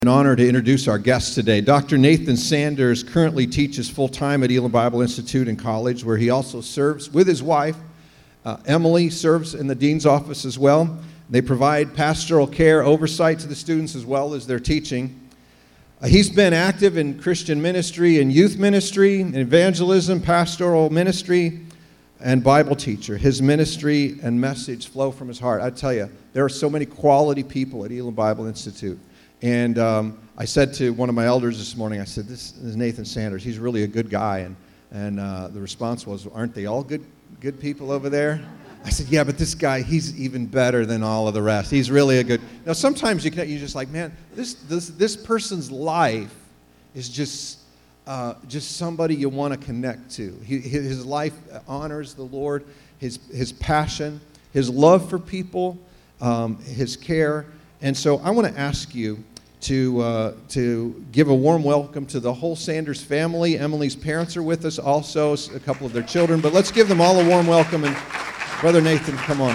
An honor to introduce our guest today. Dr. Nathan Sanders currently teaches full-time at Elam Bible Institute in college, where he also serves with his wife. Emily serves in the dean's office as well. They provide pastoral care, oversight to the students as well as their teaching. He's been active in Christian ministry and youth ministry, evangelism, pastoral ministry, and Bible teacher. His ministry and message flow from his heart. I tell you, there are so many quality people at Elam Bible Institute. And I said to one of my elders this morning, I said, this is Nathan Sanders. He's really a good guy. And the response was, aren't they all good people over there? I said, yeah, but this guy, he's even better than all of the rest. He's really a good... Now, sometimes you're just like, man, this person's life is just somebody you want to connect to. His life honors the Lord, his passion, his love for people, his care. And so I want to ask you to give a warm welcome to the whole Sanders family. Emily's parents are with us also, a couple of their children. But let's give them all a warm welcome. And Brother Nathan, come on.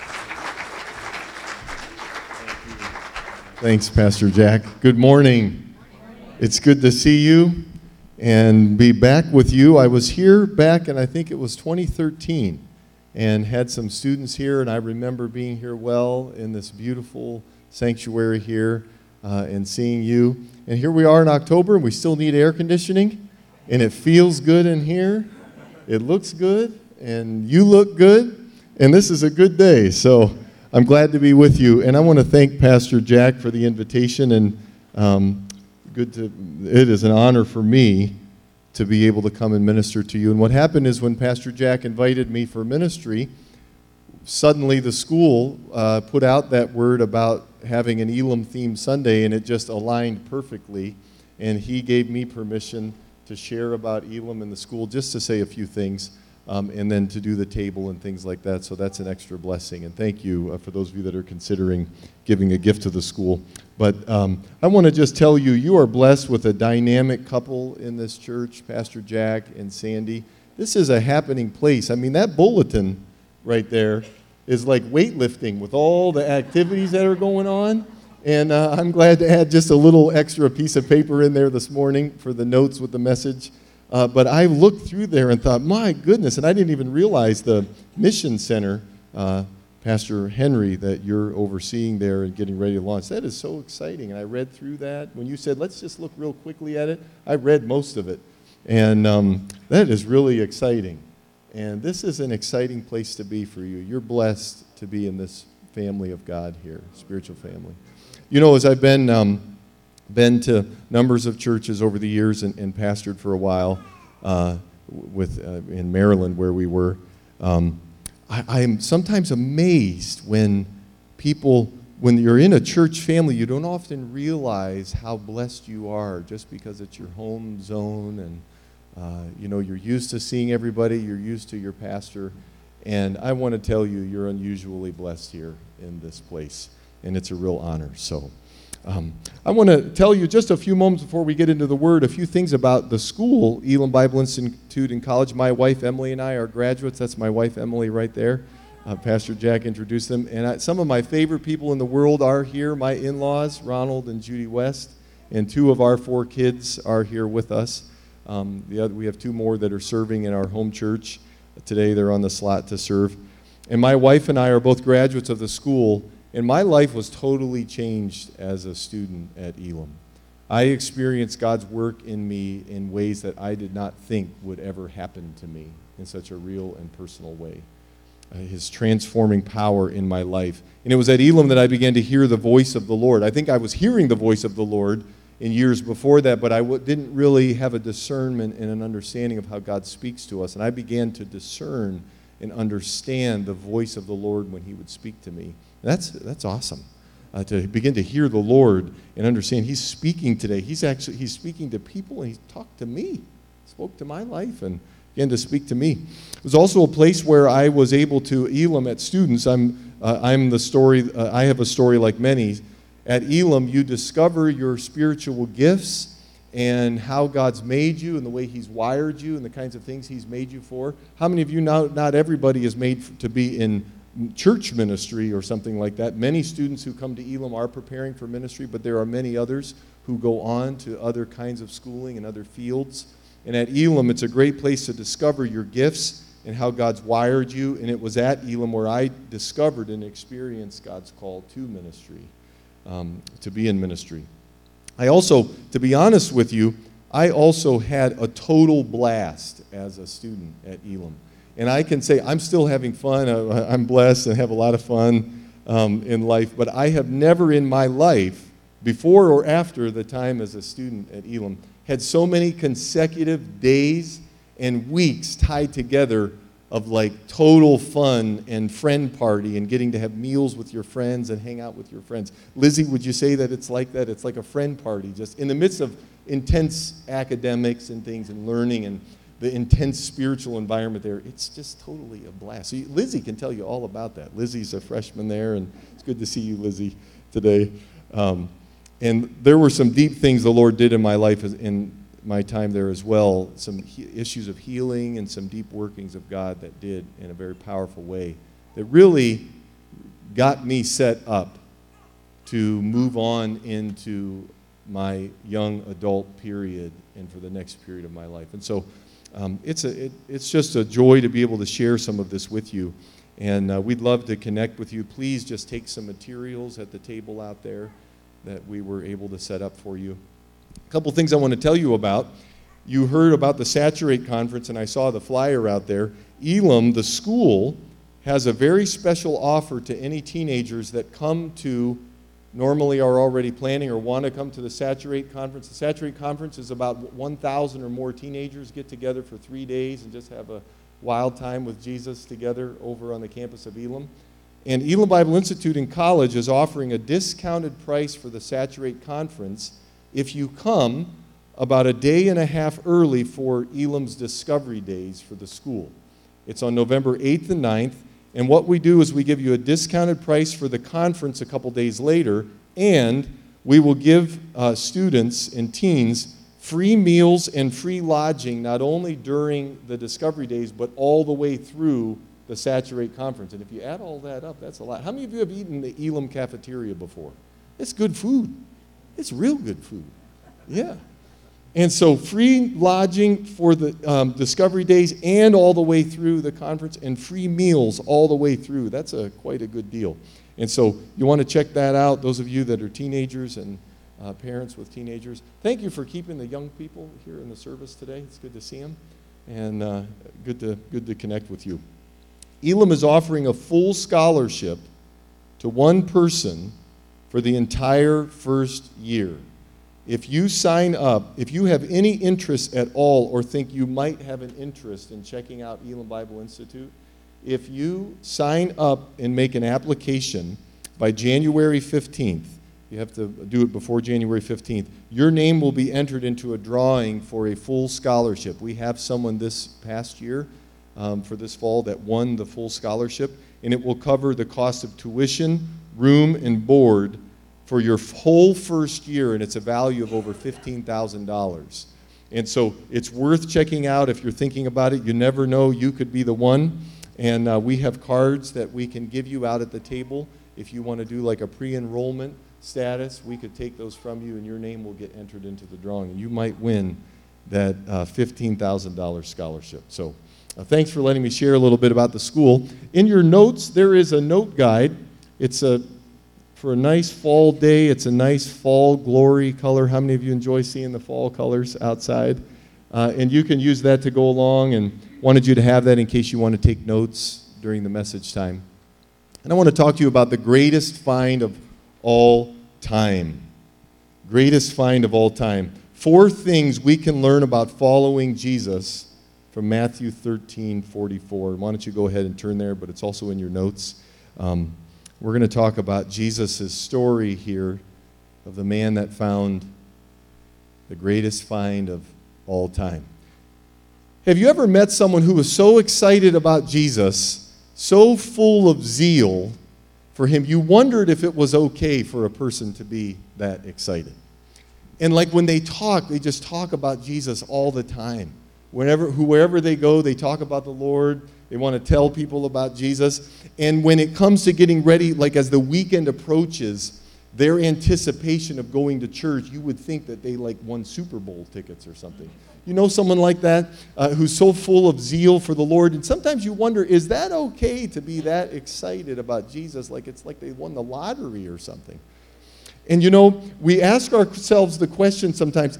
Thanks, Pastor Jack. Good morning. It's good to see you and be back with you. I was here back in, I think it was 2013, and had some students here, and I remember being here well in this beautiful sanctuary here and seeing you. And here we are in October, and we still need air conditioning, and it feels good in here. It looks good, and you look good, and this is a good day. So I'm glad to be with you, and I want to thank Pastor Jack for the invitation, and it is an honor for me to be able to come and minister to you. And what happened is when Pastor Jack invited me for ministry, suddenly the school put out that word about having an Elam-themed Sunday, and it just aligned perfectly. And he gave me permission to share about Elam in the school, just to say a few things, and then to do the table and things like that. So that's an extra blessing. And thank you for those of you that are considering giving a gift to the school. But I want to just tell you, you are blessed with a dynamic couple in this church, Pastor Jack and Sandy. This is a happening place. I mean, that bulletin right there is like weightlifting with all the activities that are going on. And I'm glad to add just a little extra piece of paper in there this morning for the notes with the message. But I looked through there and thought, my goodness, and I didn't even realize the mission center, Pastor Henry, that you're overseeing there and getting ready to launch. That is so exciting. And I read through that. When you said, let's just look real quickly at it, I read most of it. And that is really exciting. And this is an exciting place to be for you. You're blessed to be in this family of God here, spiritual family. You know, as I've been to numbers of churches over the years and pastored for a while in Maryland where we were, I am sometimes amazed when you're in a church family, you don't often realize how blessed you are just because it's your home zone and you're used to seeing everybody, you're used to your pastor, and I want to tell you, you're unusually blessed here in this place, and it's a real honor. So I want to tell you just a few moments before we get into the Word, a few things about the school, Elam Bible Institute in college. My wife, Emily, and I are graduates. That's my wife, Emily, right there. Pastor Jack introduced them. And some of my favorite people in the world are here, my in-laws, Ronald and Judy West, and 2 of our 4 kids are here with us. We have 2 more that are serving in our home church. Today they're on the slot to serve. And my wife and I are both graduates of the school, and my life was totally changed as a student at Elam. I experienced God's work in me in ways that I did not think would ever happen to me in such a real and personal way. His transforming power in my life. And it was at Elam that I began to hear the voice of the Lord. I think I was hearing the voice of the Lord in years before that, but I didn't really have a discernment and an understanding of how God speaks to us. And I began to discern and understand the voice of the Lord when he would speak to me. That's awesome, to begin to hear the Lord and understand he's speaking today. He's speaking to people, and he talked to me, spoke to my life, and began to speak to me. It was also a place where I was able to, Elam at students, I have a story like many. At Elam, you discover your spiritual gifts and how God's made you and the way he's wired you and the kinds of things he's made you for. How many of you know not everybody is made to be in church ministry or something like that. Many students who come to Elam are preparing for ministry, but there are many others who go on to other kinds of schooling and other fields. And at Elam, it's a great place to discover your gifts and how God's wired you. And it was at Elam where I discovered and experienced God's call to ministry, to be in ministry. I also, to be honest with you, I also had a total blast as a student at Elam. And I can say I'm still having fun. I'm blessed and have a lot of fun in life. But I have never in my life, before or after the time as a student at Elam, had so many consecutive days and weeks tied together of like total fun and friend party and getting to have meals with your friends and hang out with your friends. Lizzie, would you say that it's like that? It's like a friend party, just in the midst of intense academics and things and learning and the intense spiritual environment there. It's just totally a blast. So Lizzie can tell you all about that. Lizzie's a freshman there, and it's good to see you, Lizzie, today. And there were some deep things the Lord did in my life in my time there as well, some issues of healing and some deep workings of God that did in a very powerful way that really got me set up to move on into my young adult period and for the next period of my life. And so it's just a joy to be able to share some of this with you. And we'd love to connect with you. Please just take some materials at the table out there that we were able to set up for you. A couple things I want to tell you about. You heard about the Saturate Conference, and I saw the flyer out there. Elam, the school, has a very special offer to any teenagers that come to, normally are already planning or want to come to the Saturate Conference. The Saturate Conference is about 1,000 or more teenagers get together for 3 days and just have a wild time with Jesus together over on the campus of Elam. And Elam Bible Institute in college is offering a discounted price for the Saturate Conference if you come about a day and a half early for Elam's Discovery Days for the school. It's on November 8th and 9th. And what we do is we give you a discounted price for the conference a couple days later, and we will give students and teens free meals and free lodging, not only during the Discovery Days, but all the way through the Saturate Conference. And if you add all that up, that's a lot. How many of you have eaten the Elam cafeteria before? It's good food. It's real good food. Yeah. And so free lodging for the Discovery Days and all the way through the conference, and free meals all the way through. That's quite a good deal. And so you want to check that out, those of you that are teenagers and parents with teenagers. Thank you for keeping the young people here in the service today. It's good to see them, and good to connect with you. Elam is offering a full scholarship to one person for the entire first year. If you sign up, if you have any interest at all or think you might have an interest in checking out Elam Bible Institute, if you sign up and make an application by January 15th, you have to do it before January 15th, your name will be entered into a drawing for a full scholarship. We have someone this past year for this fall that won the full scholarship, and it will cover the cost of tuition, room, and board for your whole first year, and it's a value of over $15,000. And so it's worth checking out if you're thinking about it. You never know, you could be the one. And we have cards that we can give you out at the table. If you want to do like a pre-enrollment status, we could take those from you, and your name will get entered into the drawing, and you might win that $15,000 scholarship. So thanks for letting me share a little bit about the school. In your notes, there is a note guide. It's for a nice fall day. It's a nice fall glory color. How many of you enjoy seeing the fall colors outside? And you can use that to go along, and wanted you to have that in case you want to take notes during the message time. And I want to talk to you about the greatest find of all time. Greatest find of all time. 4 things we can learn about following Jesus from Matthew 13:44. Why don't you go ahead and turn there, but it's also in your notes. We're going to talk about Jesus' story here of the man that found the greatest find of all time. Have you ever met someone who was so excited about Jesus, so full of zeal for him, you wondered if it was okay for a person to be that excited? And like when they talk, they just talk about Jesus all the time. Wherever they go, they talk about the Lord. They want to tell people about Jesus. And when it comes to getting ready, like as the weekend approaches, their anticipation of going to church, you would think that they like won Super Bowl tickets or something. You know someone like that who's so full of zeal for the Lord? And sometimes you wonder, is that okay to be that excited about Jesus? Like it's like they won the lottery or something. And you know, we ask ourselves the question sometimes,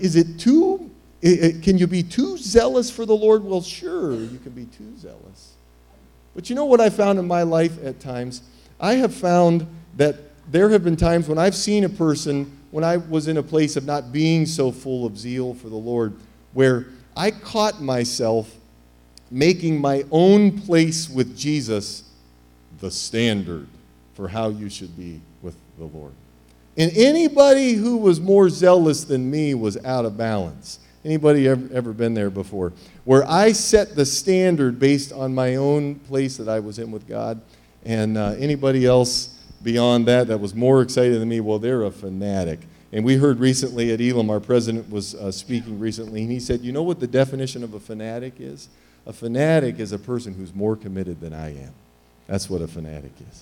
can you be too zealous for the Lord? Well, sure, you can be too zealous. But you know what I found in my life at times? I have found that there have been times when I've seen a person, when I was in a place of not being so full of zeal for the Lord, where I caught myself making my own place with Jesus the standard for how you should be with the Lord. And anybody who was more zealous than me was out of balance. Anybody ever been there before? Where I set the standard based on my own place that I was in with God, and anybody else beyond that was more excited than me, well, they're a fanatic. And we heard recently at Elam, our president was speaking recently, and he said, you know what the definition of a fanatic is? A fanatic is a person who's more committed than I am. That's what a fanatic is.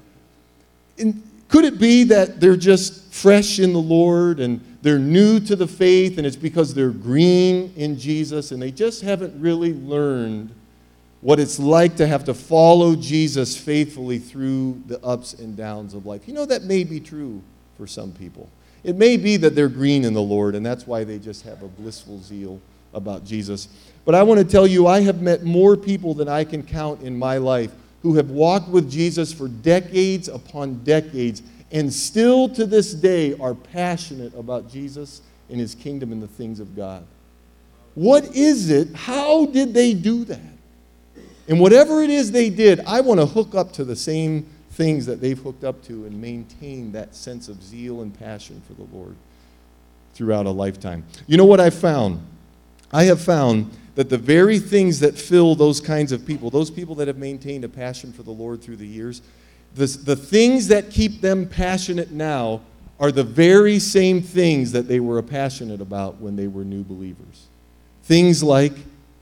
And could it be that they're just fresh in the Lord and they're new to the faith, and it's because they're green in Jesus and they just haven't really learned what it's like to have to follow Jesus faithfully through the ups and downs of life? You know, that may be true for some people. It may be that they're green in the Lord, and that's why they just have a blissful zeal about Jesus. But I want to tell you, I have met more people than I can count in my life who have walked with Jesus for decades upon decades and still to this day are passionate about Jesus and his kingdom and the things of God. What is it? How did they do that? And whatever it is they did, I want to hook up to the same things that they've hooked up to and maintain that sense of zeal and passion for the Lord throughout a lifetime. You know what I found? I have found that the very things that fill those kinds of people, those people that have maintained a passion for the Lord through the years, the things that keep them passionate now are the very same things that they were passionate about when they were new believers. Things like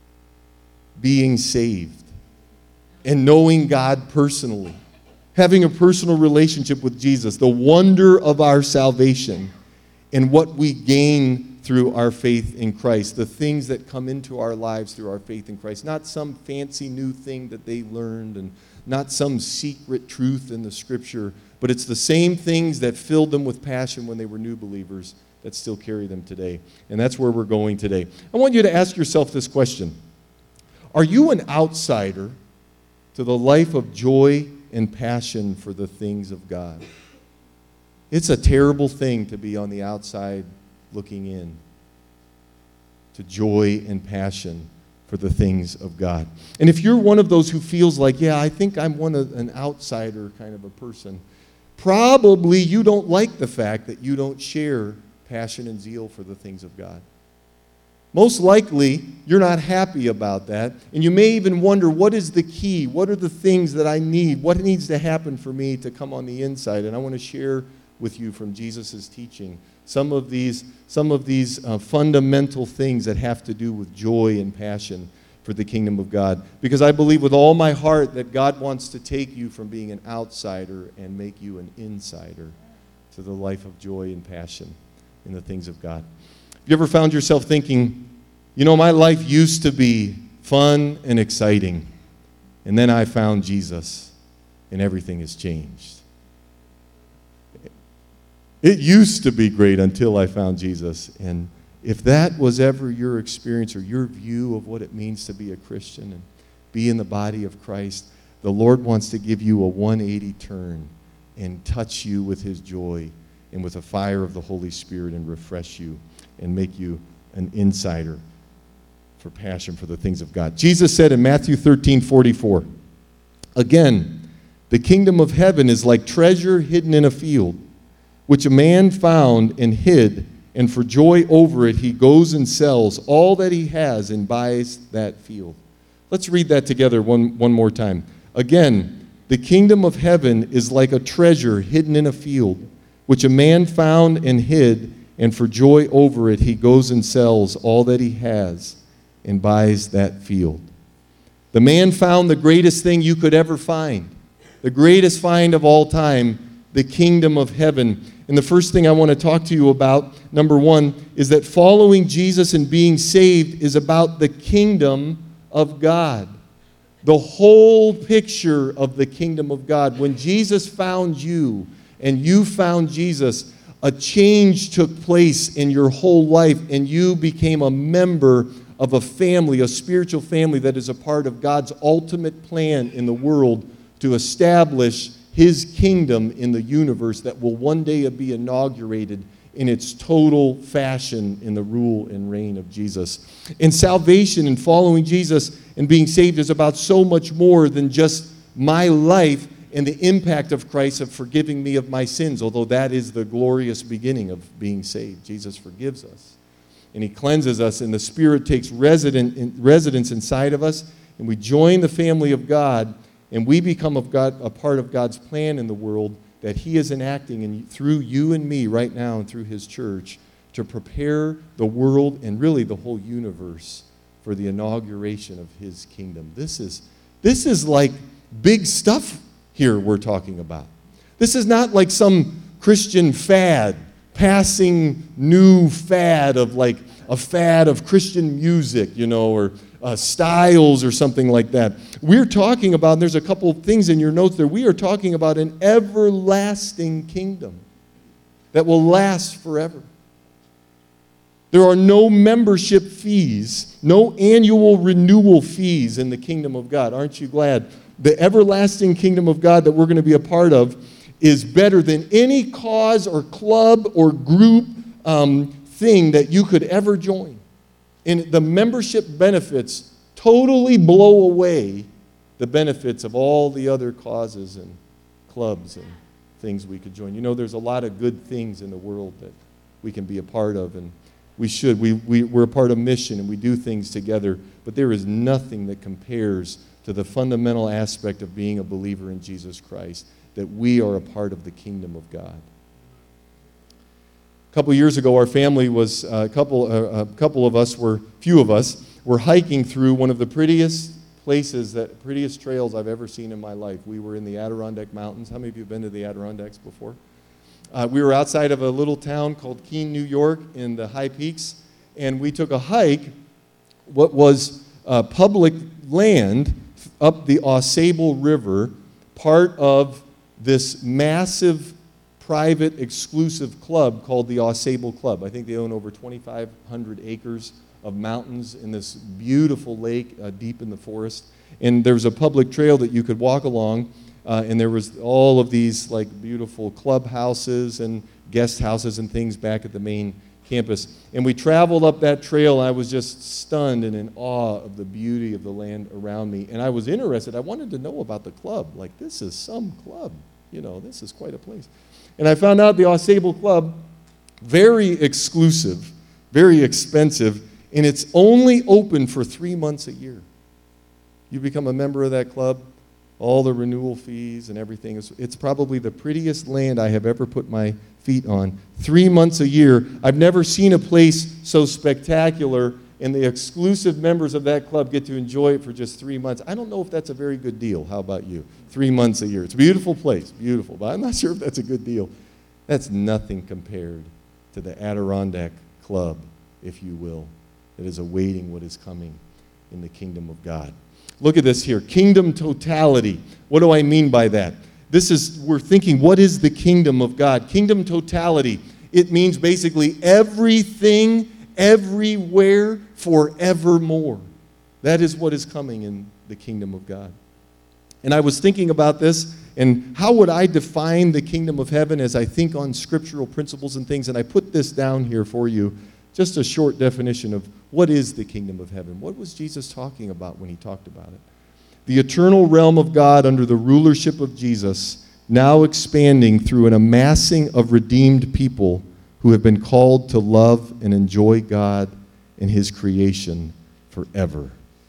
being saved and knowing God personally, having a personal relationship with Jesus, the wonder of our salvation, and what we gain through our faith in Christ, the things that come into our lives through our faith in Christ. Not some fancy new thing that they learned and not some secret truth in the Scripture, but it's the same things that filled them with passion when they were new believers that still carry them today. And that's where we're going today. I want you to ask yourself this question. Are you an outsider to the life of joy and passion for the things of God? It's a terrible thing to be on the outside looking in to joy and passion for the things of God. And if you're one of those who feels like, yeah, I think I'm an outsider kind of a person, probably you don't like the fact that you don't share passion and zeal for the things of God. Most likely, you're not happy about that, and you may even wonder, what is the key? What are the things that I need? What needs to happen for me to come on the inside? And I want to share with you from Jesus' teaching some of these fundamental things that have to do with joy and passion for the kingdom of God. Because I believe with all my heart that God wants to take you from being an outsider and make you an insider to the life of joy and passion in the things of God. Have you ever found yourself thinking, you know, my life used to be fun and exciting, and then I found Jesus, and everything has changed? It used to be great until I found Jesus. And if that was ever your experience or your view of what it means to be a Christian and be in the body of Christ, the Lord wants to give you a 180 turn and touch you with his joy and with the fire of the Holy Spirit and refresh you and make you an insider for passion for the things of God. Jesus said in Matthew 13:44, again, the kingdom of heaven is like treasure hidden in a field, which a man found and hid, and for joy over it he goes and sells all that he has and buys that field. Let's read that together one more time. Again, the kingdom of heaven is like a treasure hidden in a field, which a man found and hid, and for joy over it he goes and sells all that he has and buys that field. The man found the greatest thing you could ever find, the greatest find of all time, the kingdom of heaven. And the first thing I want to talk to you about, number one, is that following Jesus and being saved is about the kingdom of God. The whole picture of the kingdom of God. When Jesus found you and you found Jesus, a change took place in your whole life, and you became a member of a family, a spiritual family that is a part of God's ultimate plan in the world to establish His kingdom in the universe that will one day be inaugurated in its total fashion in the rule and reign of Jesus. And salvation and following Jesus and being saved is about so much more than just my life and the impact of Christ of forgiving me of my sins, although that is the glorious beginning of being saved. Jesus forgives us, and He cleanses us, and the Spirit takes residence inside of us, and we join the family of God, and we become a part of God's plan in the world that He is enacting through you and me right now and through His church to prepare the world and really the whole universe for the inauguration of His kingdom. This is like big stuff here we're talking about. This is not like some Christian fad, passing new fad of like a fad of Christian music, or styles or something like that. We're talking about, and there's a couple things in your notes there, we are talking about an everlasting kingdom that will last forever. There are no membership fees, no annual renewal fees in the kingdom of God. Aren't you glad? The everlasting kingdom of God that we're going to be a part of is better than any cause or club or group thing that you could ever join. And the membership benefits totally blow away the benefits of all the other causes and clubs and things we could join. There's a lot of good things in the world that we can be a part of, and we should. We're a part of mission, and we do things together, but there is nothing that compares to the fundamental aspect of being a believer in Jesus Christ, that we are a part of the kingdom of God. A couple years ago, our family was, a few of us were hiking through one of the prettiest trails I've ever seen in my life. We were in the Adirondack Mountains. How many of you have been to the Adirondacks before? We were outside of a little town called Keene, New York, in the high peaks, and we took a hike, what was public land up the Ausable River, part of this massive private exclusive club called the Ausable Club. I think they own over 2,500 acres of mountains in this beautiful lake deep in the forest. And there was a public trail that you could walk along, and there was all of these like beautiful clubhouses and guest houses and things back at the main campus. And we traveled up that trail, and I was just stunned and in awe of the beauty of the land around me. And I was interested. I wanted to know about the club. Like, this is some club. This is quite a place. And I found out the Ausable Club, very exclusive, very expensive, and it's only open for 3 months a year. You become a member of that club, all the renewal fees and everything. It's probably the prettiest land I have ever put my feet on. 3 months a year. I've never seen a place so spectacular, and the exclusive members of that club get to enjoy it for just 3 months. I don't know if that's a very good deal. How about you? 3 months a year. It's a beautiful place, beautiful, but I'm not sure if that's a good deal. That's nothing compared to the Adirondack Club, if you will, that is awaiting what is coming in the kingdom of God. Look at this here, kingdom totality. What do I mean by that? We're thinking, what is the kingdom of God? Kingdom totality. It means basically everything, everywhere, forevermore. That is what is coming in the kingdom of God. And I was thinking about this, and how would I define the kingdom of heaven as I think on scriptural principles and things, and I put this down here for you, just a short definition of what is the kingdom of heaven. What was Jesus talking about when He talked about it? The eternal realm of God under the rulership of Jesus, now expanding through an amassing of redeemed people who have been called to love and enjoy God and His creation forever.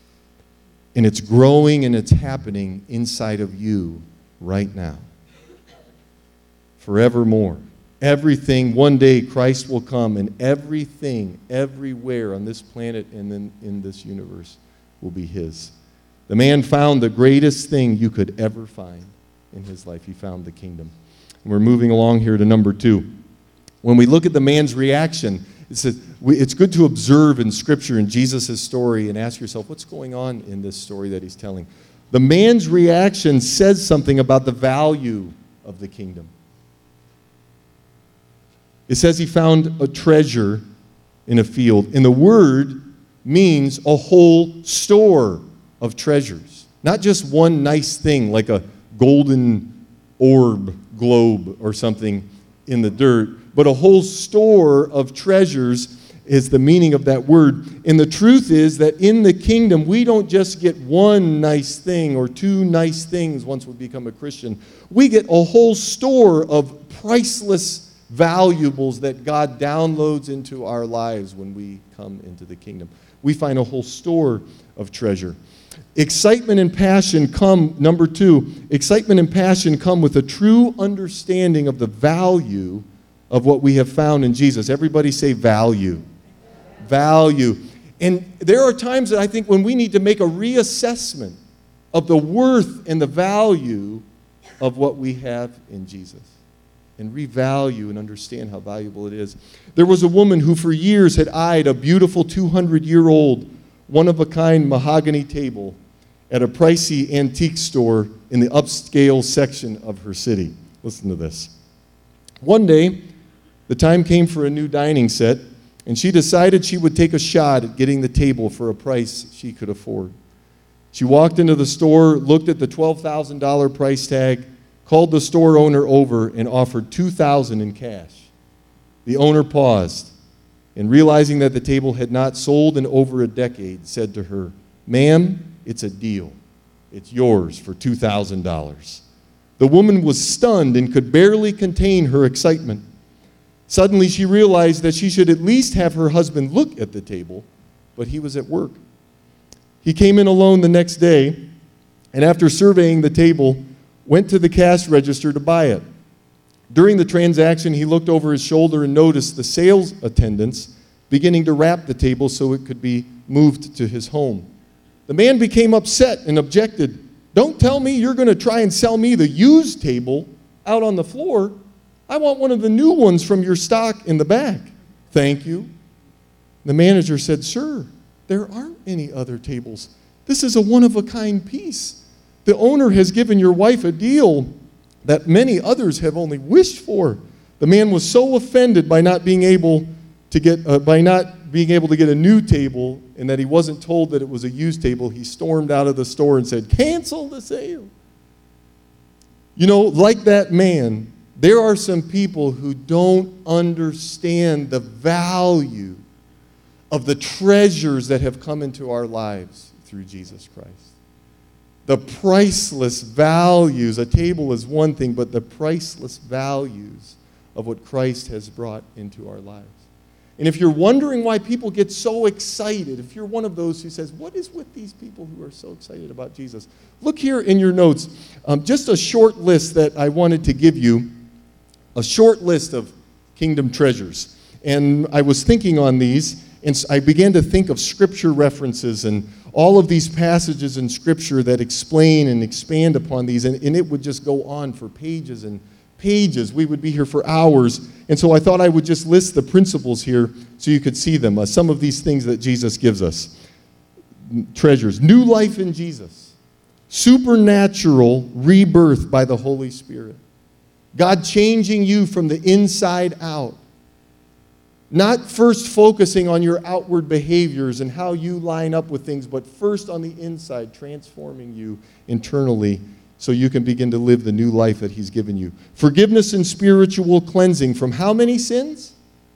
And it's growing and it's happening inside of you right now. Forevermore. Everything, one day Christ will come, and everything, everywhere on this planet and in this universe will be His. The man found the greatest thing you could ever find in his life. He found the kingdom. And we're moving along here to number 2. When we look at the man's reaction, it's good to observe in Scripture, in Jesus' story, and ask yourself, what's going on in this story that he's telling? The man's reaction says something about the value of the kingdom. It says he found a treasure in a field. And the word means a whole store of treasures. Not just one nice thing like a golden orb globe or something in the dirt, but a whole store of treasures is the meaning of that word. And the truth is that in the kingdom, we don't just get one nice thing or two nice things once we become a Christian. We get a whole store of priceless valuables that God downloads into our lives when we come into the kingdom. We find a whole store of treasure. Excitement and passion come, number 2, excitement and passion come with a true understanding of the value of what we have found in Jesus. Everybody say value. Value. And there are times that I think when we need to make a reassessment of the worth and the value of what we have in Jesus, and revalue and understand how valuable it is. There was a woman who for years had eyed a beautiful 200-year-old, one-of-a-kind mahogany table at a pricey antique store in the upscale section of her city. Listen to this. One day, the time came for a new dining set, and she decided she would take a shot at getting the table for a price she could afford. She walked into the store, looked at the $12,000 price tag, called the store owner over, and offered $2,000 in cash. The owner paused, and realizing that the table had not sold in over a decade, said to her, "Ma'am, it's a deal. It's yours for $2,000. The woman was stunned and could barely contain her excitement. Suddenly she realized that she should at least have her husband look at the table, but he was at work. He came in alone the next day, and after surveying the table, went to the cash register to buy it. During the transaction, he looked over his shoulder and noticed the sales attendants beginning to wrap the table so it could be moved to his home. The man became upset and objected. "Don't tell me you're going to try and sell me the used table out on the floor. I want one of the new ones from your stock in the back." "Thank you." The manager said, "Sir, there aren't any other tables. This is a one-of-a-kind piece. The owner has given your wife a deal that many others have only wished for." The man was so offended by not being able to get a new table and that he wasn't told that it was a used table, he stormed out of the store and said, "Cancel the sale." You know, like that man, there are some people who don't understand the value of the treasures that have come into our lives through Jesus Christ. The priceless values. A table is one thing, but the priceless values of what Christ has brought into our lives. And if you're wondering why people get so excited, if you're one of those who says, "What is with these people who are so excited about Jesus?" Look here in your notes, just a short list that I wanted to give you, a short list of kingdom treasures. And I was thinking on these, and I began to think of scripture references and all of these passages in Scripture that explain and expand upon these, and it would just go on for pages and pages. We would be here for hours. And so I thought I would just list the principles here so you could see them. Some of these things that Jesus gives us. Treasures. New life in Jesus. Supernatural rebirth by the Holy Spirit. God changing you from the inside out. Not first focusing on your outward behaviors and how you line up with things, but first on the inside, transforming you internally so you can begin to live the new life that He's given you. Forgiveness and spiritual cleansing from how many sins?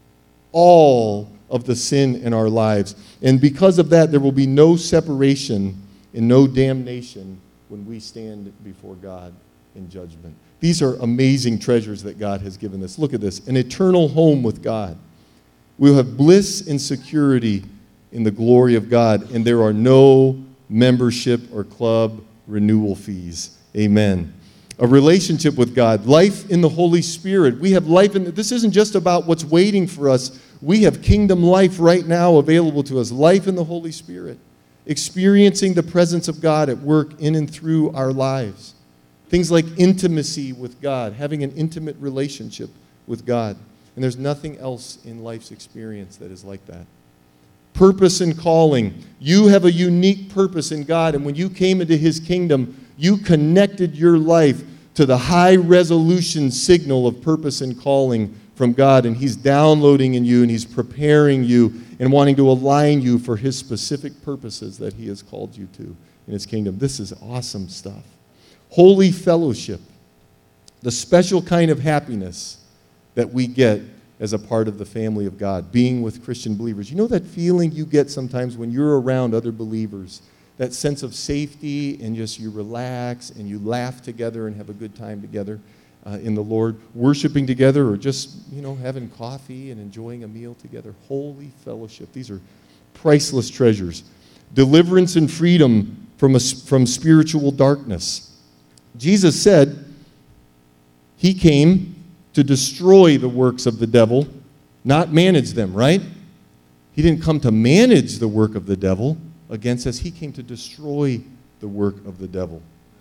All of the sin in our lives. And because of that, there will be no separation and no damnation when we stand before God in judgment. These are amazing treasures that God has given us. Look at this. An eternal home with God. We'll have bliss and security in the glory of God, and there are no membership or club renewal fees. Amen. A relationship with God, life in the Holy Spirit. We have life in, this isn't just about what's waiting for us. We have kingdom life right now available to us, life in the Holy Spirit. experiencing the presence of God at work in and through our lives. Things like intimacy with God, having an intimate relationship with God. And there's nothing else in life's experience that is like that. Purpose and calling. You have a unique purpose in God, and when you came into His kingdom, you connected your life to the high-resolution signal of purpose and calling from God, and He's downloading in you, and He's preparing you and wanting to align you for His specific purposes that He has called you to in His kingdom. This is awesome stuff. Holy fellowship, the special kind of happiness that we get as a part of the family of God, being with Christian believers. You know that feeling you get sometimes when you're around other believers, that sense of safety, and just you relax and you laugh together and have a good time together in the Lord, worshiping together, or just, having coffee and enjoying a meal together. Holy fellowship. These are priceless treasures. Deliverance and freedom from spiritual darkness. Jesus said He came to destroy the works of the devil, not manage them, right? He didn't come to manage the work of the devil against us. He came to destroy the work of the devil.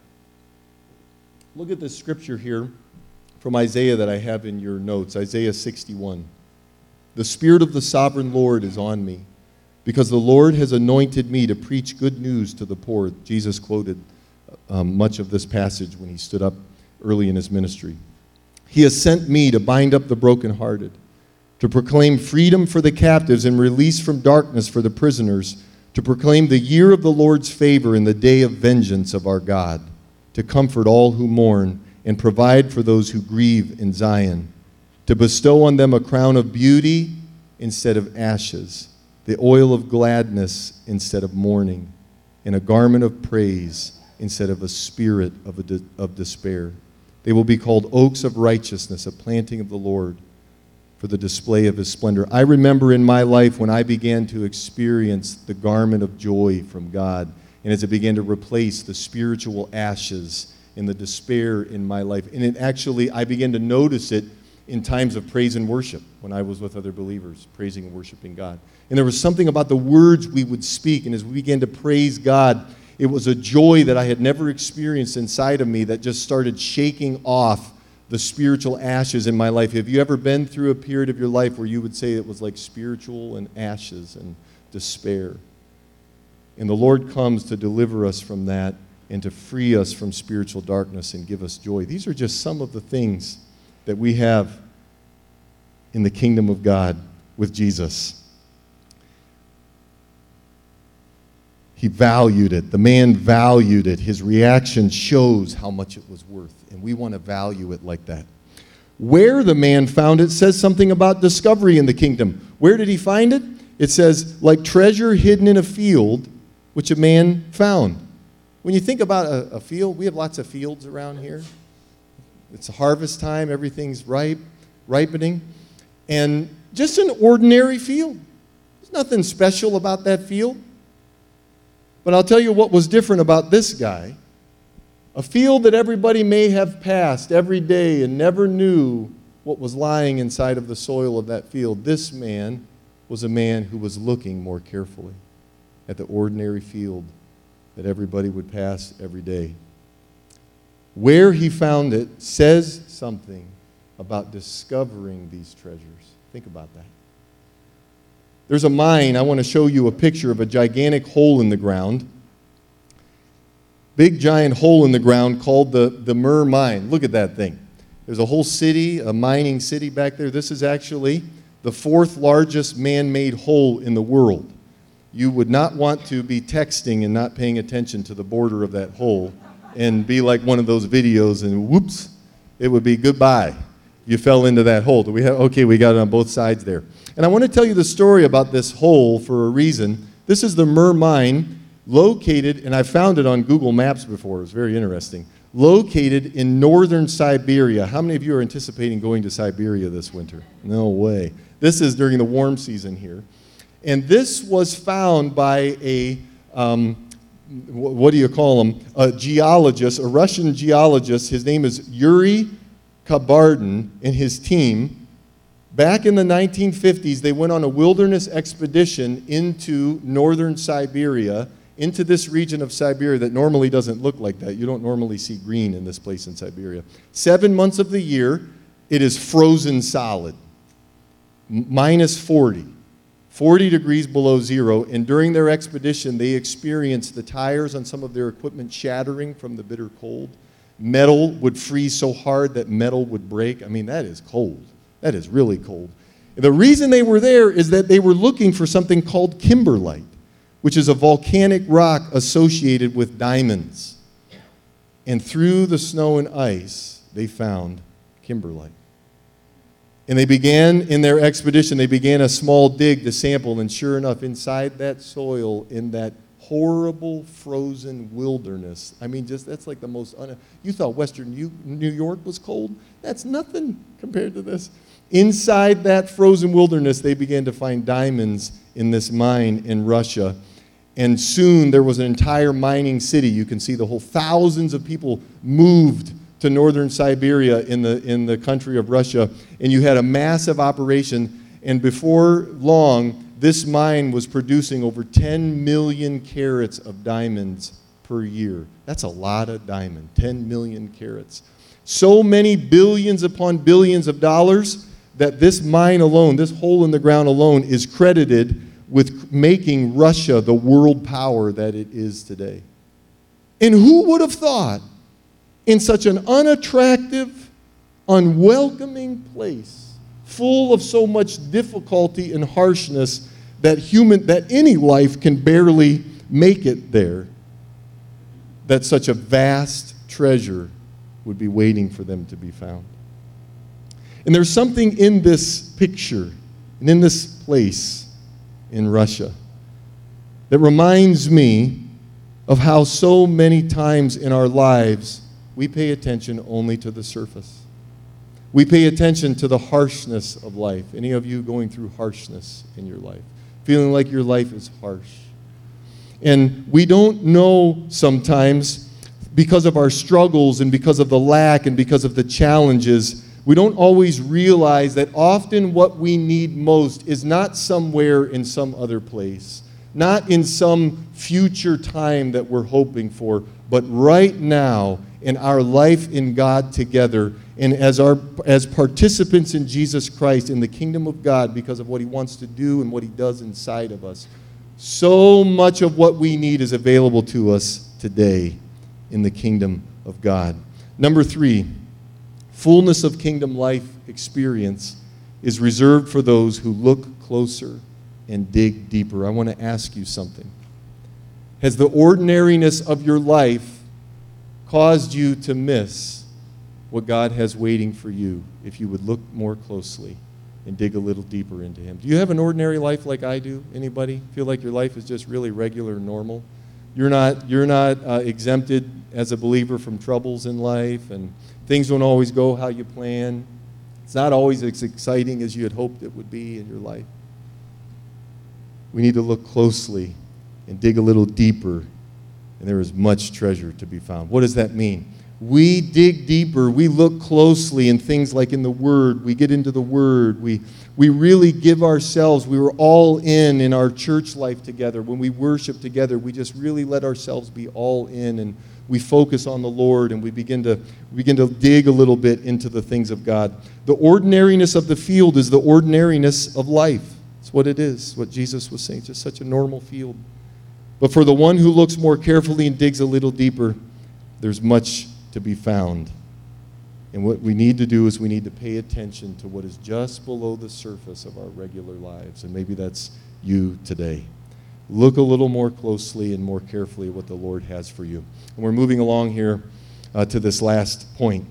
Look at this scripture here from Isaiah that I have in your notes, Isaiah 61. The Spirit of the Sovereign Lord is on me, because the Lord has anointed me to preach good news to the poor. Jesus quoted much of this passage when He stood up early in His ministry. He has sent me to bind up the brokenhearted, to proclaim freedom for the captives and release from darkness for the prisoners, to proclaim the year of the Lord's favor and the day of vengeance of our God, to comfort all who mourn and provide for those who grieve in Zion, to bestow on them a crown of beauty instead of ashes, the oil of gladness instead of mourning, and a garment of praise instead of a spirit of despair. They will be called oaks of righteousness, a planting of the Lord for the display of His splendor. I remember in my life when I began to experience the garment of joy from God, and as it began to replace the spiritual ashes and the despair in my life. And I began to notice it in times of praise and worship when I was with other believers, praising and worshiping God. And there was something about the words we would speak, and as we began to praise God, it was a joy that I had never experienced inside of me that just started shaking off the spiritual ashes in my life. Have you ever been through a period of your life where you would say it was like spiritual and ashes and despair? And the Lord comes to deliver us from that and to free us from spiritual darkness and give us joy. These are just some of the things that we have in the kingdom of God with Jesus. He valued it. The man valued it. His reaction shows how much it was worth, and we want to value it like that. Where the man found it says something about discovery in the kingdom. Where did he find it? It says, like treasure hidden in a field, which a man found. When you think about a field, we have lots of fields around here. It's harvest time. Everything's ripening. And just an ordinary field. There's nothing special about that field. But I'll tell you what was different about this guy. A field that everybody may have passed every day and never knew what was lying inside of the soil of that field. This man was a man who was looking more carefully at the ordinary field that everybody would pass every day. Where he found it says something about discovering these treasures. Think about that. There's a mine. I want to show you a picture of a gigantic hole in the ground. Big giant hole in the ground called the Mur Mine. Look at that thing. There's a whole city, a mining city back there. This is actually the 4th largest man-made hole in the world. You would not want to be texting and not paying attention to the border of that hole and be like one of those videos and whoops, it would be goodbye. You fell into that hole. We got it on both sides there. And I want to tell you the story about this hole for a reason. This is the Mur Mine, located, and I found it on Google Maps before. It was very interesting. Located in northern Siberia. How many of you are anticipating going to Siberia this winter? No way. This is during the warm season here. And this was found by a, what do you call him? A geologist, a Russian geologist. His name is Yuri Kabardin and his team. Back in the 1950s, they went on a wilderness expedition into northern Siberia, into this region of Siberia that normally doesn't look like that. You don't normally see green in this place in Siberia. 7 months of the year, it is frozen solid, minus 40. 40 degrees below zero, and during their expedition, they experienced the tires on some of their equipment shattering from the bitter cold. Metal would freeze so hard that metal would break. I mean, that is cold. That is really cold. The reason they were there is that they were looking for something called kimberlite, which is a volcanic rock associated with diamonds. And through the snow and ice, they found kimberlite. And they began, in their expedition, they began a small dig to sample, and sure enough, inside that soil, in that horrible frozen wilderness, I mean, just that's like the most, you thought Western New York was cold? That's nothing compared to this. Inside that frozen wilderness, they began to find diamonds in this mine in Russia. And soon there was an entire mining city. You can see the whole thousands of people moved to northern Siberia in the country of Russia, and you had a massive operation, and before long, this mine was producing over 10 million carats of diamonds per year. That's a lot of diamond, 10 million carats. So many billions upon billions of dollars that this mine alone, this hole in the ground alone, is credited with making Russia the world power that it is today. And who would have thought, in such an unattractive, unwelcoming place, full of so much difficulty and harshness that any life can barely make it there, that such a vast treasure would be waiting for them to be found. And there's something in this picture and in this place in Russia that reminds me of how so many times in our lives we pay attention only to the surface. We pay attention to the harshness of life. Any of you going through harshness in your life? Feeling like your life is harsh. And we don't know sometimes, because of our struggles and because of the lack and because of the challenges, we don't always realize that often what we need most is not somewhere in some other place, not in some future time that we're hoping for, but right now in our life in God together, and as participants in Jesus Christ, in the kingdom of God, because of what He wants to do and what He does inside of us. So much of what we need is available to us today in the kingdom of God. Number 3, fullness of kingdom life experience is reserved for those who look closer and dig deeper. I want to ask you something. Has the ordinariness of your life caused you to miss what God has waiting for you if you would look more closely and dig a little deeper into Him? Do you have an ordinary life like I do? Anybody feel like your life is just really regular and normal? You're not exempted as a believer from troubles in life, and things don't always go how you plan. It's not always as exciting as you had hoped it would be in your life. We need to look closely and dig a little deeper, and there is much treasure to be found. What does that mean? We dig deeper. We look closely in things like in the Word. We get into the Word. We really give ourselves. We were all in our church life together. When we worship together, we just really let ourselves be all in, and we focus on the Lord, and we begin to dig a little bit into the things of God. The ordinariness of the field is the ordinariness of life. That's what it is, what Jesus was saying. It's just such a normal field. But for the one who looks more carefully and digs a little deeper, there's much to be found. And what we need to do is we need to pay attention to what is just below the surface of our regular lives. And maybe that's you today. Look a little more closely and more carefully at what the Lord has for you. And we're moving along here to this last point.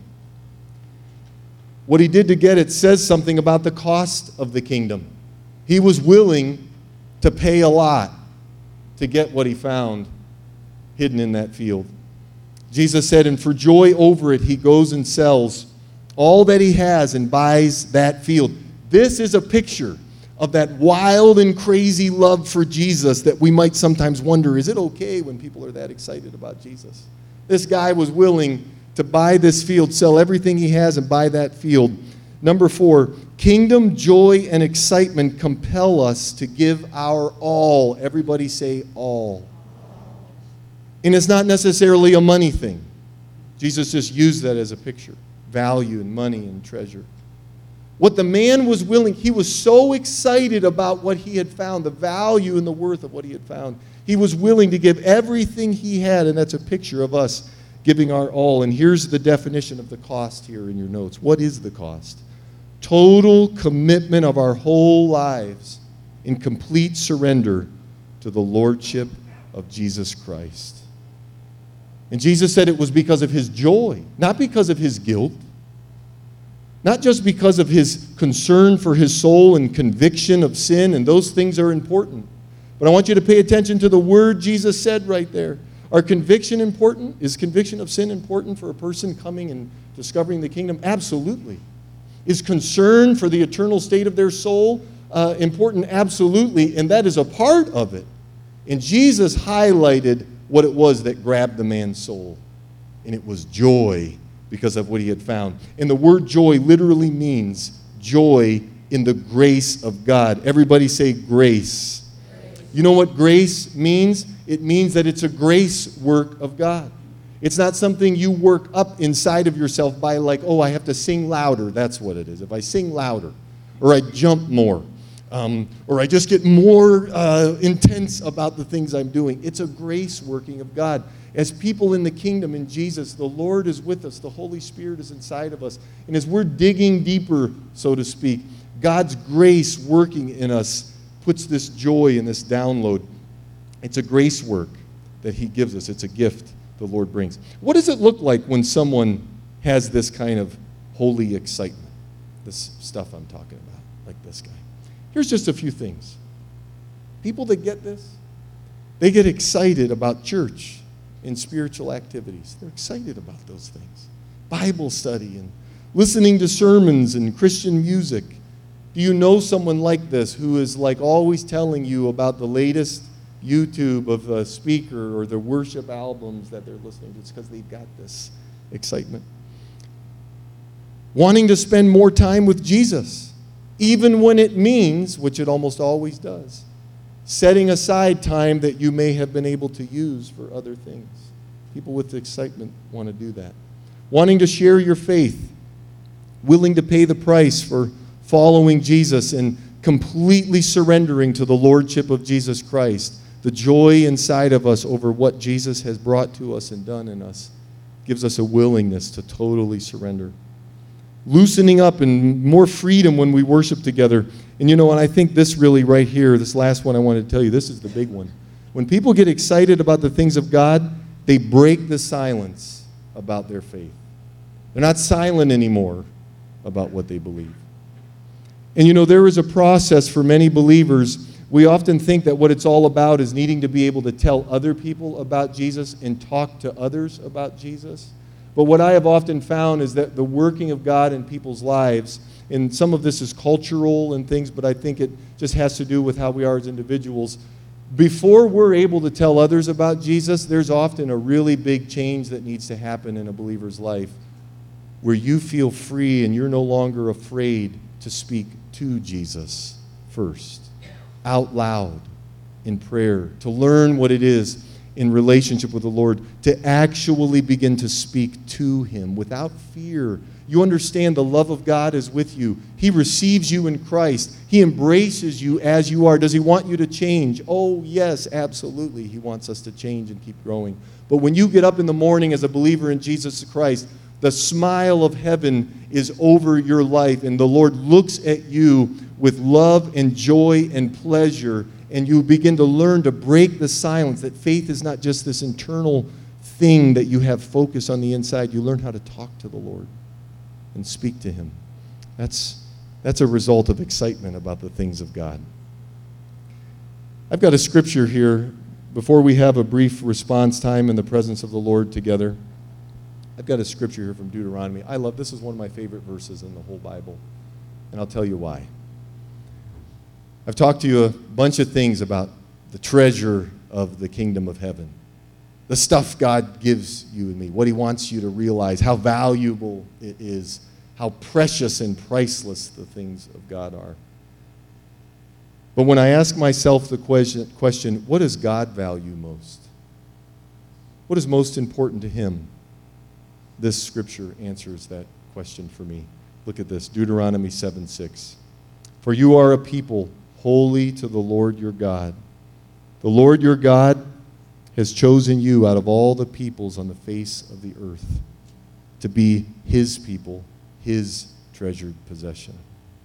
What He did to get it says something about the cost of the kingdom. He was willing to pay a lot to get what He found hidden in that field. Jesus said, and for joy over it, He goes and sells all that He has and buys that field. This is a picture of that wild and crazy love for Jesus that we might sometimes wonder, is it okay when people are that excited about Jesus? This guy was willing to buy this field, sell everything he has and buy that field. Number 4, kingdom joy and excitement compel us to give our all. Everybody say all. And it's not necessarily a money thing. Jesus just used that as a picture. Value and money and treasure. What the man was willing, he was so excited about what he had found, the value and the worth of what he had found. He was willing to give everything he had, and that's a picture of us giving our all. And here's the definition of the cost here in your notes. What is the cost? Total commitment of our whole lives in complete surrender to the lordship of Jesus Christ. And Jesus said it was because of his joy, not because of his guilt, not just because of his concern for his soul and conviction of sin, and those things are important. But I want you to pay attention to the word Jesus said right there. Are conviction important? Is conviction of sin important for a person coming and discovering the kingdom? Absolutely. Is concern for the eternal state of their soul important? Absolutely. And that is a part of it. And Jesus highlighted what it was that grabbed the man's soul. And it was joy because of what he had found. And the word joy literally means joy in the grace of God. Everybody say grace. You know what grace means? It means that it's a grace work of God. It's not something you work up inside of yourself by like, oh, I have to sing louder. That's what it is. If I sing louder, or I jump more, or I just get more intense about the things I'm doing. It's a grace working of God. As people in the kingdom in Jesus, the Lord is with us. The Holy Spirit is inside of us. And as we're digging deeper, so to speak, God's grace working in us puts this joy in this download. It's a grace work that he gives us. It's a gift the Lord brings. What does it look like when someone has this kind of holy excitement? This stuff I'm talking about, like this guy. Here's just a few things. People that get this, they get excited about church and spiritual activities. They're excited about those things. Bible study and listening to sermons and Christian music. Do you know someone like this who is like always telling you about the latest YouTube of a speaker or the worship albums that they're listening to? It's because they've got this excitement. Wanting to spend more time with Jesus, even when it means, which it almost always does, setting aside time that you may have been able to use for other things. People with excitement want to do that. Wanting to share your faith, willing to pay the price for following Jesus and completely surrendering to the lordship of Jesus Christ. The joy inside of us over what Jesus has brought to us and done in us gives us a willingness to totally surrender. Loosening up and more freedom when we worship together. And you know, and I think this really right here, this last one I wanted to tell you, this is the big one. When people get excited about the things of God, they break the silence about their faith. They're not silent anymore about what they believe. And you know, there is a process for many believers. We often think that what it's all about is needing to be able to tell other people about Jesus and talk to others about Jesus. But what I have often found is that the working of God in people's lives, and some of this is cultural and things, but I think it just has to do with how we are as individuals. Before we're able to tell others about Jesus, there's often a really big change that needs to happen in a believer's life where you feel free and you're no longer afraid to speak to Jesus first, out loud in prayer, to learn what it is in relationship with the Lord, to actually begin to speak to him without fear. You understand the love of God is with you. He receives you in Christ. He embraces you as you are. Does he want you to change? Oh, yes, absolutely. He wants us to change and keep growing. But when you get up in the morning as a believer in Jesus Christ, the smile of heaven is over your life, and the Lord looks at you with love and joy and pleasure, and you begin to learn to break the silence, that faith is not just this internal thing that you have focus on the inside. You learn how to talk to the Lord and speak to him. That's a result of excitement about the things of God. I've got a scripture here before we have a brief response time in the presence of the Lord together. I've got a scripture here from Deuteronomy. I love this. Is one of my favorite verses in the whole Bible, and I'll tell you why. I've talked to you a bunch of things about the treasure of the kingdom of heaven, the stuff God gives you and me, what he wants you to realize, how valuable it is, how precious and priceless the things of God are. But when I ask myself the question, what does God value most? What is most important to him? This scripture answers that question for me. Look at this, Deuteronomy 7:6. For you are a people holy to the Lord your God. The Lord your God has chosen you out of all the peoples on the face of the earth to be his people, his treasured possession.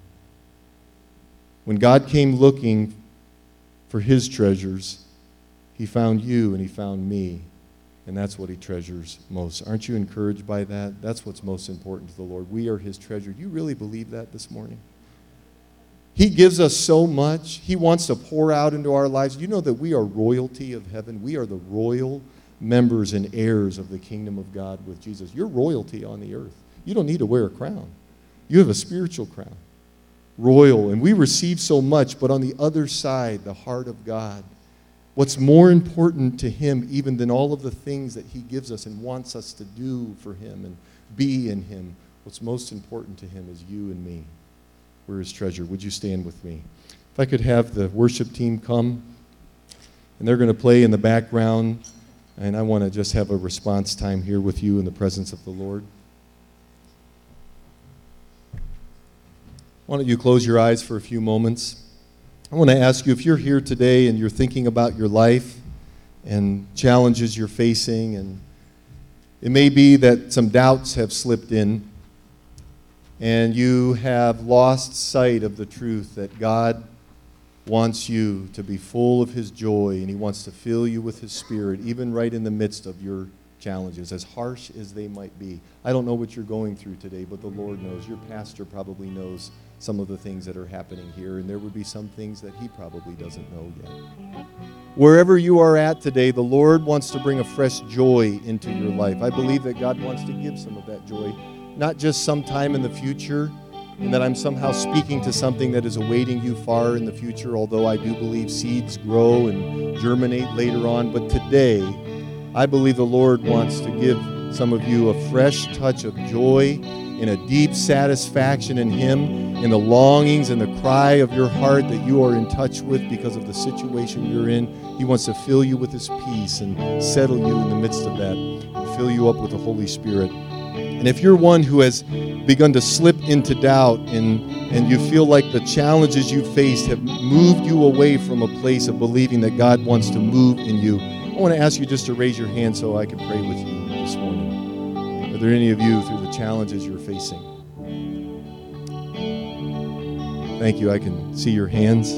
When God came looking for his treasures, he found you and he found me, and that's what he treasures most. Aren't you encouraged by that? That's what's most important to the Lord. We are his treasure. Do you really believe that this morning? He gives us so much. He wants to pour out into our lives. You know that we are royalty of heaven. We are the royal members and heirs of the kingdom of God with Jesus. You're royalty on the earth. You don't need to wear a crown. You have a spiritual crown. Royal. And we receive so much, but on the other side, the heart of God. What's more important to him even than all of the things that he gives us and wants us to do for him and be in him, what's most important to him is you and me. We're his treasure. Would you stand with me? If I could have the worship team come, and they're going to play in the background, and I want to just have a response time here with you in the presence of the Lord. Why don't you close your eyes for a few moments? I want to ask you, if you're here today and you're thinking about your life and challenges you're facing, and it may be that some doubts have slipped in, and you have lost sight of the truth that God wants you to be full of his joy, and he wants to fill you with his Spirit, even right in the midst of your challenges, as harsh as they might be. I don't know what you're going through today, but the Lord knows. Your pastor probably knows some of the things that are happening here, and there would be some things that he probably doesn't know yet. Wherever you are at today, the Lord wants to bring a fresh joy into your life. I believe that God wants to give some of that joy, not just sometime in the future, and that I'm somehow speaking to something that is awaiting you far in the future, although I do believe seeds grow and germinate later on. But today, I believe the Lord wants to give some of you a fresh touch of joy and a deep satisfaction in him, in the longings and the cry of your heart that you are in touch with because of the situation you're in. He wants to fill you with his peace and settle you in the midst of that and fill you up with the Holy Spirit. And if you're one who has begun to slip into doubt and you feel like the challenges you faced have moved you away from a place of believing that God wants to move in you, I want to ask you just to raise your hand so I can pray with you this morning. Are there any of you through the challenges you're facing? Thank you. I can see your hands.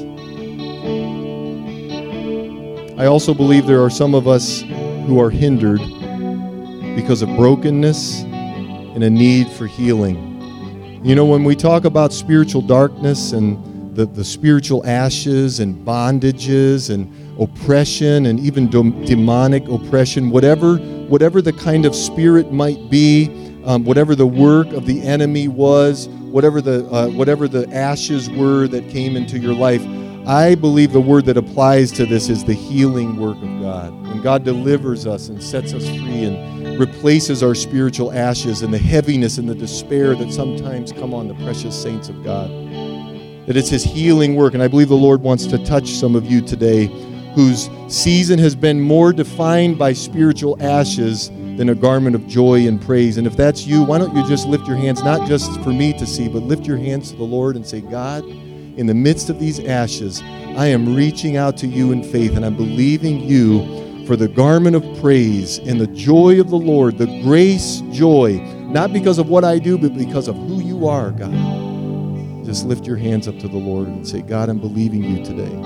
I also believe there are some of us who are hindered because of brokenness and a need for healing. You know, when we talk about spiritual darkness and the spiritual ashes and bondages and oppression and even demonic oppression, whatever the kind of spirit might be, whatever the work of the enemy was, whatever the ashes were that came into your life, I believe the word that applies to this is the healing work of God. When God delivers us and sets us free and replaces our spiritual ashes and the heaviness and the despair that sometimes come on the precious saints of God, that it's his healing work. And I believe the Lord wants to touch some of you today whose season has been more defined by spiritual ashes than a garment of joy and praise. And if that's you, why don't you just lift your hands, not just for me to see, but lift your hands to the Lord and say, God, in the midst of these ashes, I am reaching out to you in faith, and I'm believing you for the garment of praise and the joy of the Lord, the grace, joy, not because of what I do, but because of who you are, God. Just lift your hands up to the Lord and say, God, I'm believing you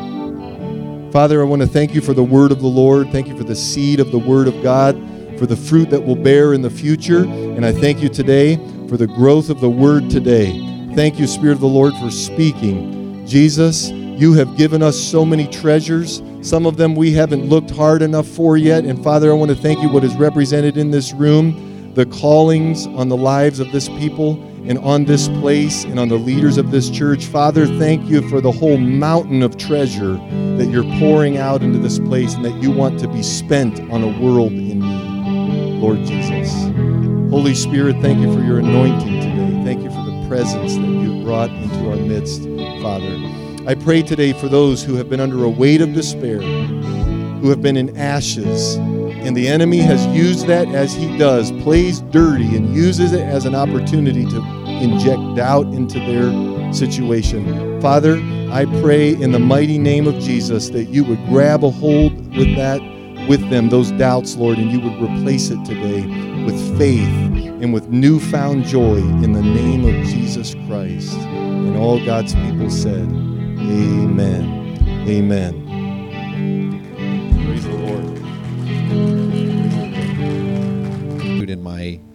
today. Father, I want to thank you for the word of the Lord. Thank you for the seed of the word of God, for the fruit that will bear in the future. And I thank you today for the growth of the word today. Thank you, Spirit of the Lord, for speaking. Jesus, you have given us so many treasures. Some of them we haven't looked hard enough for yet. And Father, I want to thank you what is represented in this room, the callings on the lives of this people and on this place and on the leaders of this church. Father, thank you for the whole mountain of treasure that you're pouring out into this place and that you want to be spent on a world in need, Lord Jesus. Holy Spirit, thank you for your anointing today. Thank you for the presence that you've brought into our midst, Father. I pray today for those who have been under a weight of despair, who have been in ashes, And the enemy has used that, as he does, plays dirty and uses it as an opportunity to inject doubt into their situation. Father, I pray in the mighty name of Jesus that you would grab a hold with them, those doubts, Lord, and you would replace it today with faith and with newfound joy in the name of Jesus Christ. And all God's people said, amen. Amen. Praise the Lord. In my